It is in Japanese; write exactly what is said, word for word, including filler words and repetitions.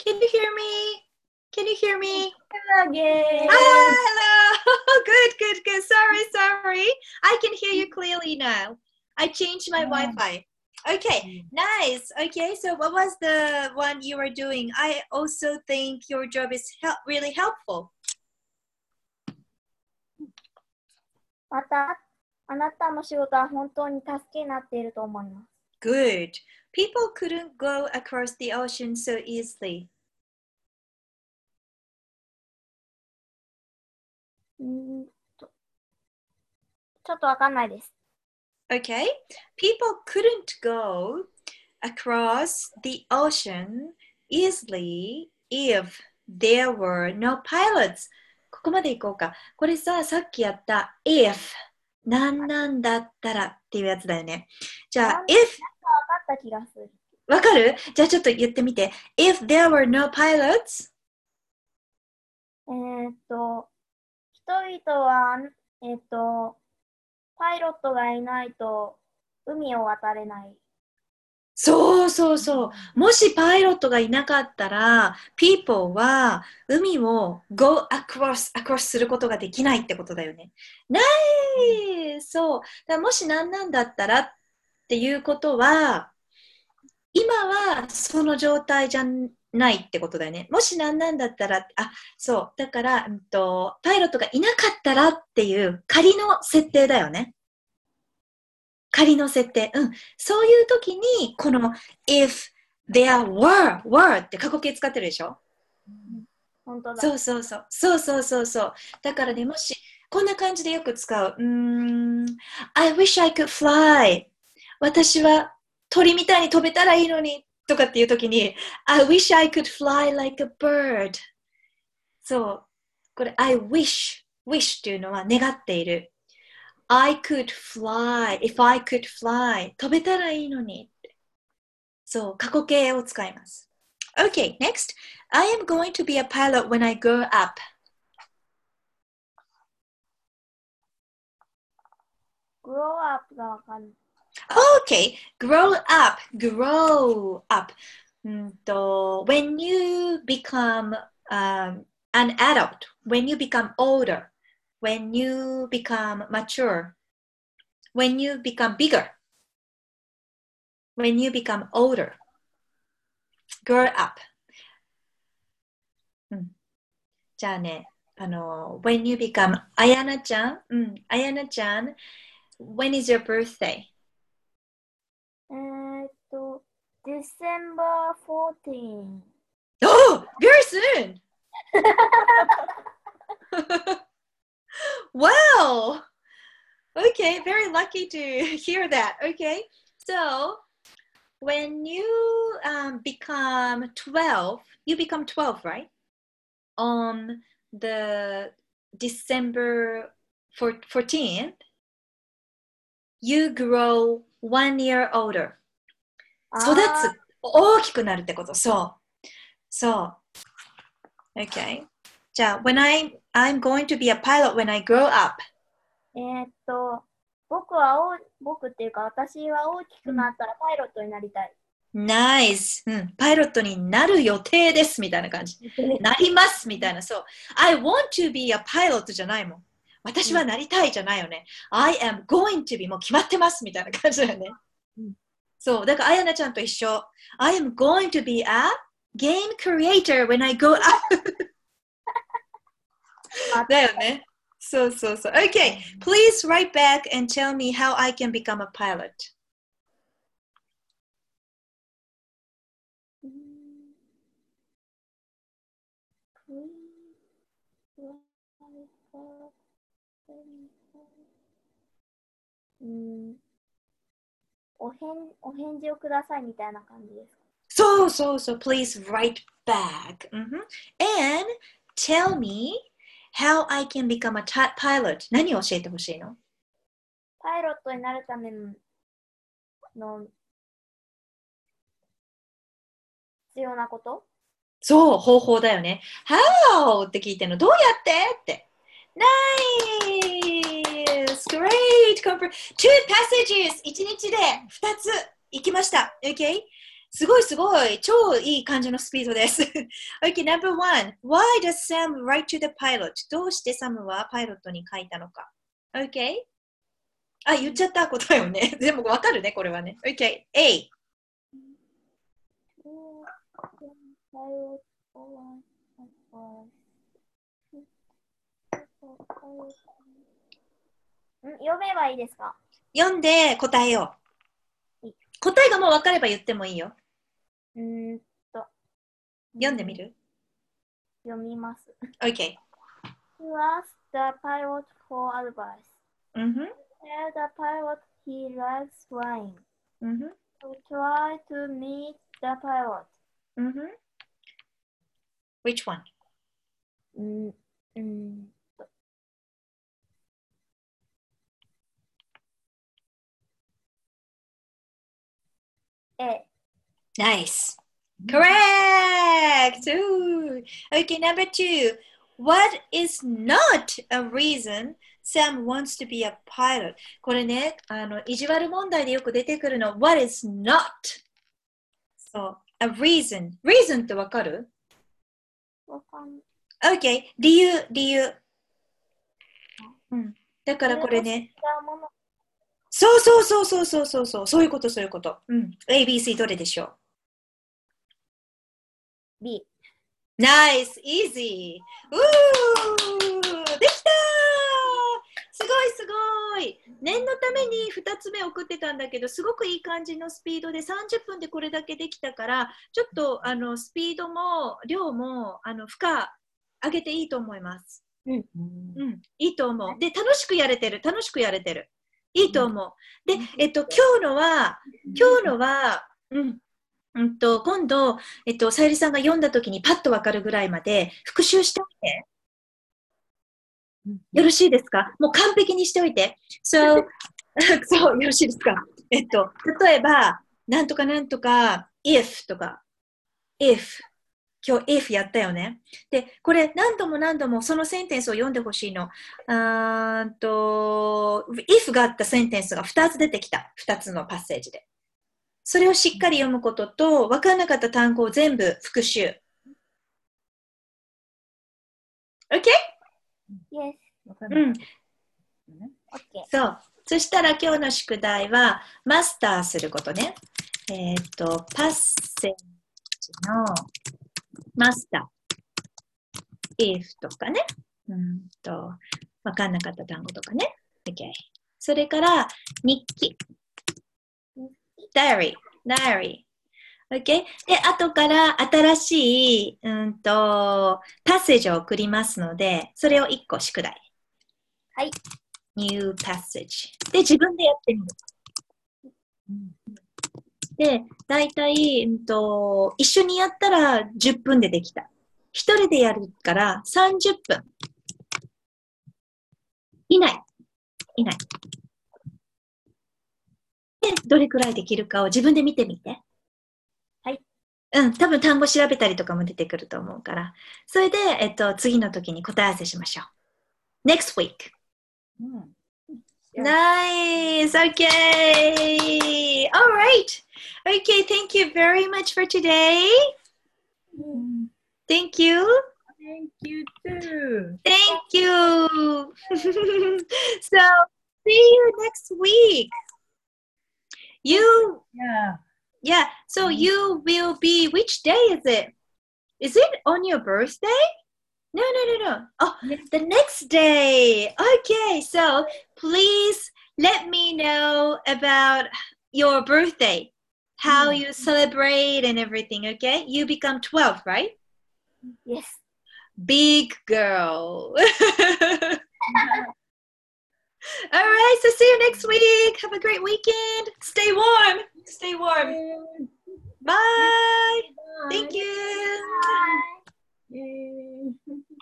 Can you hear me? Can you hear me? Again. Ah, hello. Good, good, good. Sorry, sorry. I can hear you clearly now. I changed my Yeah. Wi-Fi. Okay, nice. Okay, so what was the one you were doing? I also think your job is help, really helpful. また、あなたの仕事は本当に助けになっていると思います。 Good. People couldn't go across the ocean so easily. うーんとちょっとわかんないです。 Okay, people couldn't go across the ocean easily if there were no pilots. ここまでいこうか。これさ、さっきやった if なんなんだったらっていうやつだよね。じゃあ、 なん if なんかわかった気がする。 わかる？じゃあちょっと言ってみて。If there were no pilots, えーっと、人々は、えーっと、パイロットがいないと海を渡れない。 そうそうそう。もしパイロットがいなかったら、people は海を go across, across することができないってことだよね。ない、そう。だからもし何なんだったらっていうことは、今はその状態じゃないってことだよね。もし何なんだったら、あ、そう。だから、うんと、パイロットがいなかったらっていう仮の設定だよね。仮の設定。うん。そういう時に、この if there were, were って過去形使ってるでしょ？ 本当だ。 そうそうそう。そうそうそうそう。だからね、もし、こんな感じでよく使う。うーん。I wish I could fly. 私は鳥みたいに飛べたらいいのに。とかっていう時に、I wish I could fly like a bird. そう。これ、I wish. wish っていうのは願っている。I could fly, if I could fly. 飛べたらいいのに。そう、過去形を使います。Okay, next. I am going to be a pilot when I grow up. grow up がわかんない。 Okay, grow up, grow up. うんと when you become um, an adult, when you become older, when you become mature, when you become bigger, when you become older, grow up. うん、じゃあね、あの、when you become あやなちゃん、うん、あやなちゃん、when is your birthday? えーっと、December fourteenth. Oh, very soon! Wow! Okay, very lucky to hear that. Okay, so when you um, become twelve, you become twelve, right? On the December fourteenth, you grow one year older. 育つ、大きくなるってこと。そう。そう。Okay. じゃあ、when I, I'm going to be a pilot when I grow up. えーっと、僕はお、僕っていうか私は大きくなったらパイロットになりたい。 ナイス、うん、パイロットになる予定ですみたいな感じ。なりますみたいな。そう。I want to be a pilot じゃないもん。私はなりたいじゃないよね。I am going to be もう決まってますみたいな感じだよね。うん、そう。だからあやなちゃんと一緒。I am going to be a game creator when I grow up だよね。そうそうそう。Okay, please write back and tell me how I can become a pilot. Mm. お返、お返事をくださいみたいな感じですか？ そうそうそう。Please write back. Mm-hmm. And tell me how I can become a pilot. 何を教えてほしいの？ パイロットになるための必要なこと？ そう、方法だよね。How? って聞いてるの。どうやってって。Nice! Great! Two passages! 一日で二つ行きました。Okay? すごいすごい。超いい感じのスピードです。okay, number one. Why does Sam write to the pilot? どうしてサムはパイロットに書いたのか ?Okay? あ、言っちゃった答えをね。でもわかるね、これはね。Okay, A. 読めばいいですか？ 読んで答えよう。答えがもう分かれば言ってもいいよ。 うーんと。 読んでみる？ 読みます。 OK. He asked the pilot for advice. Mm-hmm. Tell the pilot he likes flying. Mm-hmm. So try to meet the pilot. Mm-hmm. Which one? うんうんと。A. Nice. Correct. Ooh. Okay, number two. What is not a reason Sam wants to be a pilot? これね、あの、意地悪問題でよく出てくるの。What is not? そう。A reason. Reason ってわかる？ わかん ?Okay. 理由、理由。うん。だからこれね。そうそうそうそうそうそうそう。そういうこと、そういうこと。うん。A、B、C どれでしょう？ B. Nice! Easy! うーできたーすごいすごい念のためにふたつめ送ってたんだけど、すごくいい感じのスピードでさんじゅっぷんでこれだけできたから、ちょっとあのスピードも量もあの負荷上げていいと思います。うん。うん。いいと思う。で、楽しくやれてる。楽しくやれてる。いいと思う。で、えっと、今日のは、今日のは、うん。うんと、今度、えっと、さゆりさんが読んだときにパッとわかるぐらいまで復習しておいて。よろしいですか？もう完璧にしておいて。So そう、よろしいですか？えっと、例えば、なんとかなんとか、if とか、if。今日 if やったよね。で、これ何度も何度もそのセンテンスを読んでほしいの。あーと、if があったセンテンスがふたつ出てきた。ふたつのパッセージで。それをしっかり読むことと、分からなかった単語を全部復習。OK? Yes. うん。 OK。 そう。そしたら今日の宿題は、マスターすることね。えっと、パッセージのマスター。if とかね。うんと、分かんなかった単語とかね。OK。それから、日記。diary。diary。OK? で、後から新しい、うんと、パッセージを送りますので、それをいっこ宿題。 はい。 new passage。で、自分でやってみる。で、だいたい、うんと、一緒にやったらじゅっぷんでできた。一人でやるからさんじゅっぷん。以内。以内。で、どれくらいできるかを自分で見てみて。 はい。 うん、多分単語調べたりとかも出てくると思うから。それで、えっと、次の時に答え合わせしましょう。next week. Nice. Okay. All right. Okay. Thank you very much for today. Thank you. Thank you too. Thank you. So, see you next week. You, Yeah. yeah. So you will be, which day is it? Is it on your birthday? No, no, no, no. Oh, the next day. Okay, so please let me know about your birthday, how you celebrate and everything, okay? You become twelve, right? Yes. Big girl. All right, so see you next week. Have a great weekend. Stay warm. Stay warm. Bye. Thank you. Bye. Yay.